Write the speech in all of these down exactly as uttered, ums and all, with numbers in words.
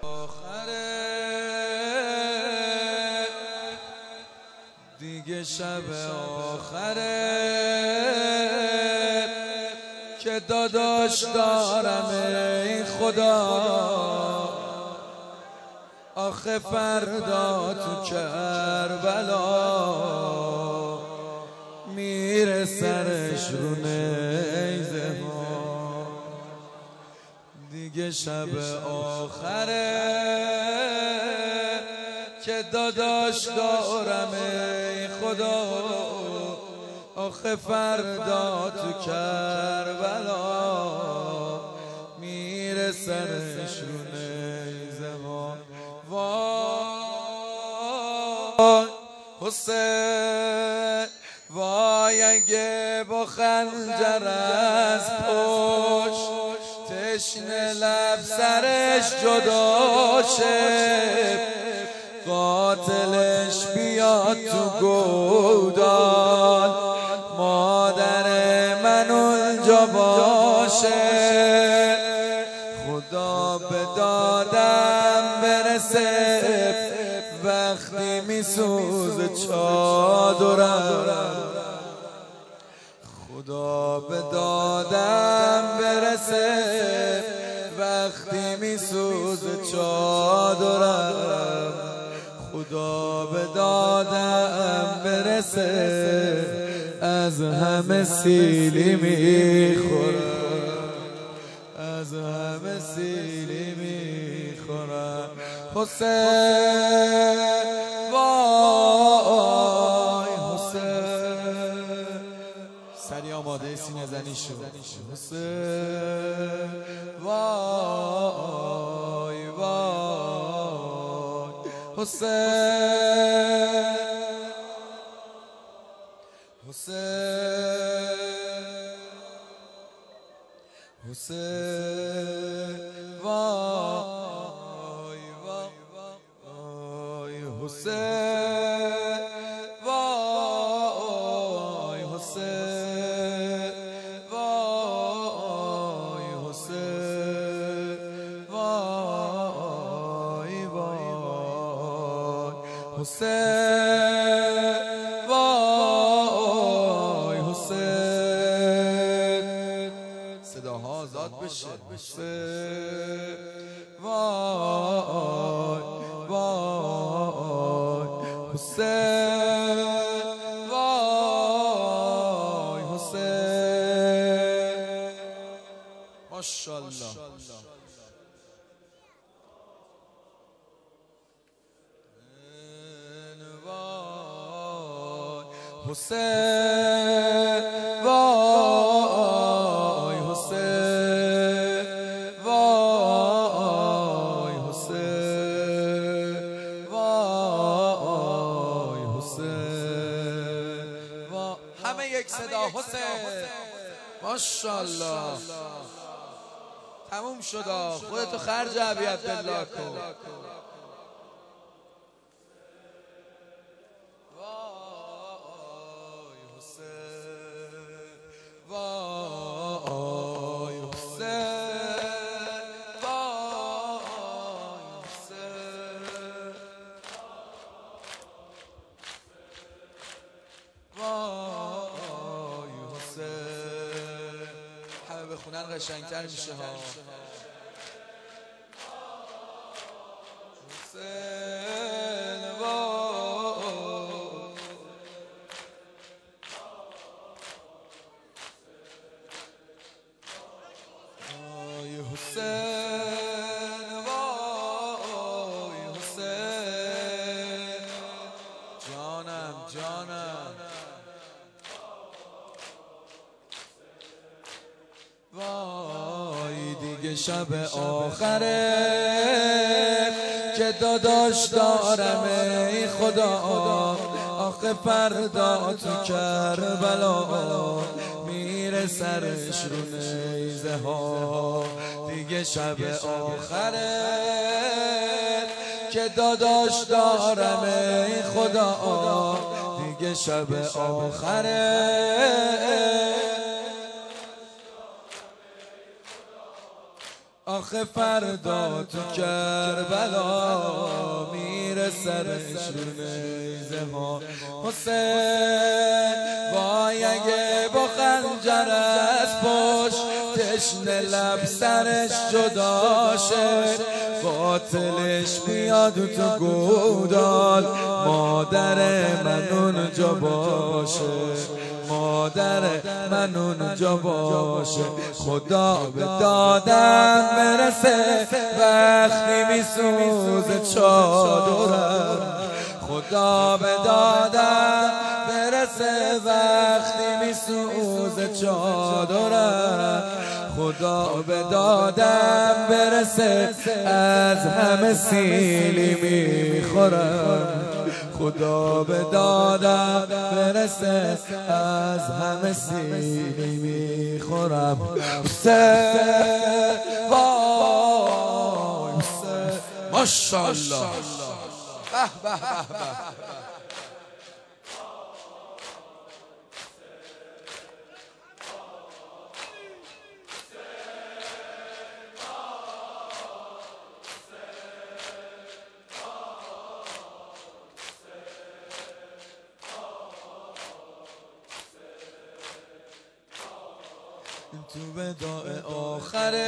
آخره دیگه شب آخره که داداش دارم ای خدا، آخه فردا تو کربلا میره سرش رو نیزه ها. دیگه شب آخره که داداش دارم ای خدا، آخه فردا تو کربلا میره سرش رو نیزه ها. وای حسین، وای اگه با خنجر از پشت تشنه لب سرش جدا شه، قاتلش بیاد تو گودال مادر من اونجا باشه. خدا به دادم برسه وقتی میسوزه چادرم، خدا به دادم برسه وقتی میسوزه چادرم، خدا به دادم برسه از همه سیلی میخورم، از همه سیلی میخورم. حسین وای حسین، سری آماده سینه زنی شد. حسین وای وای حسین، حسین حسین وای وای حسین وای حسین وای حسین وای وای حسین وای حسین. صداها آزاد بشه. حسین وای وای حسین وای حسین. ماشاءالله. حسین وای حسین وای حسین وای حسین. همه یک صدا حسین. ماشاءالله. تموم شد. خودتو خرج ابی عبدالله کن. وای حسین وای حسین وای حسین. همه بخونن قشنگتر میشه ها. حسین حسین وای حسین. جانم جانم وای دیگه شب آخره که داداش دارم ای خدا، آخه فردا تو کربلا میره سرش رو نیزه ها. دیگه شب آخره که داداش دارم ای خدا، دیگه شب آخره آخه فردا تو کربلا میره سرش رو نیزه ها. حسین وای اگه با خنجر از پشت تشنه لب سرش جدا شه، قاتلش بیاد تو گودال مادر من اونجا باشه، مادر من اونجا باشه. خدا به دادم برسه وقتی میسوزه چادرم، خدا به دادم برسه وقتی میسوزه چادرم، خدا به دادم برسه از همه سیلی میخورم، خدا به دادم برسه از همه سیلی میخورم. حسین وای حسین ماشاءالله به به به به. تو وداع آخرت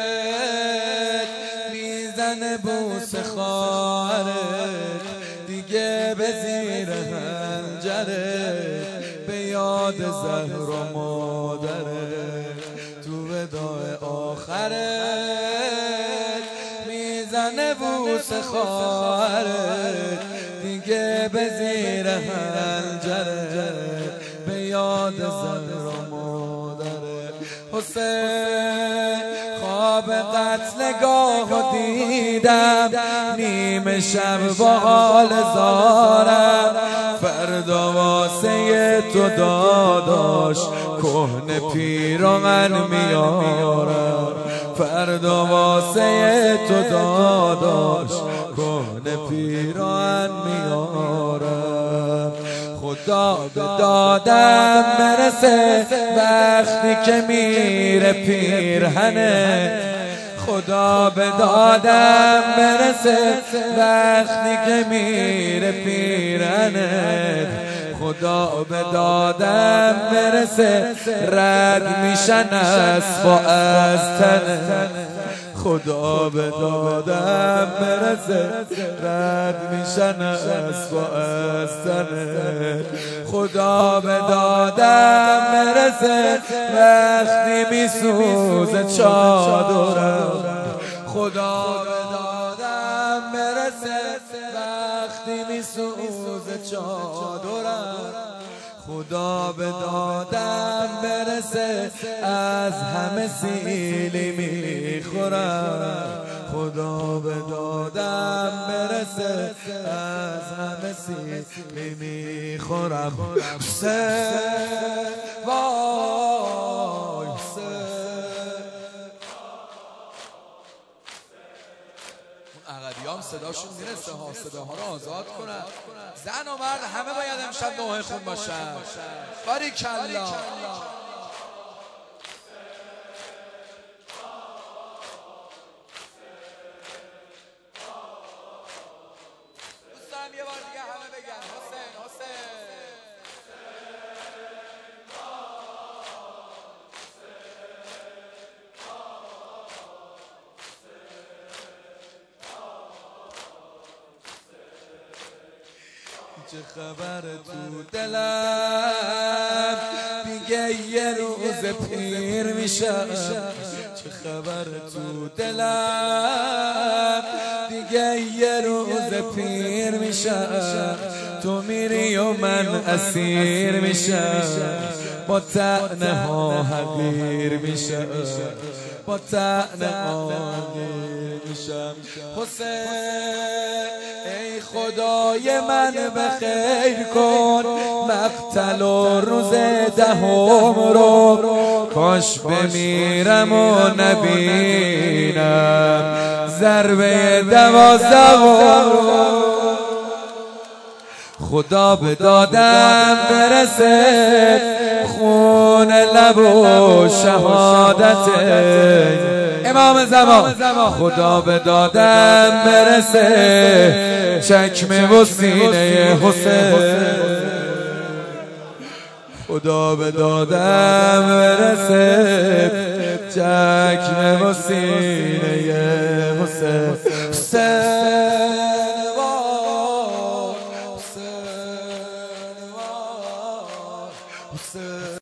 میزنه بوسه خواهرت، دیگه به زیر حنجرت به یاد زهر و مادرت. تو وداع آخرت میزنه بوسه خواهرت، دیگه به زیر حنجرت به یاد زهر و مادرت. حسین خواب قتلگاه دیدم، نیمه شب با حال زارم، فردا واسه تو داداش کهنه پیراهن میارم، فردا واسه تو داداش کهنه پیراهن میارم. خدا به دادم برسه وقتی که میره پیرهنه، خدا به دادم برسه وقتی که میره پیرهنه، خدا به دادم برسه رد میشن اسبا از تنه، خدا به دادم برسه رد میشن اسبا از تنه، خدا به دادم برسه وقتی میسوزه چادرم، خدا به دادم برسه وقتی میسوزه چادرم، خدا به دادم برسه از همه سیلی میخورم، خدا به دادم برسه از همه سیلی میخورم. حسین وای عقبیام صداشون میرسه ها، صداها رو آزاد کنن. زن و مرد همه باید امشب نوحه خون باشن. باریکالله. دوستان یه بار دیگه همه بگن حسین حسین. چه خبر تو دلم دیگه یه روز پیر میشم، چه خبر تو دلم دیگه یه روز پیر میشم، تو میری و من اسیر میشم، با طعنه ها حقیر میشم، با طعنه ها حقیر میشم. حسین ای خدای من بخیر کن مقتل و روز دهم رو، کاش بمیرم و نبینم ضربه دوازدهم رو، خدا به دادم برسه خون لب و شهادت امام زمان خدا به دادم برسه چکمه و سینه حسین خدا به دادم برسه چکمه و سینه حسین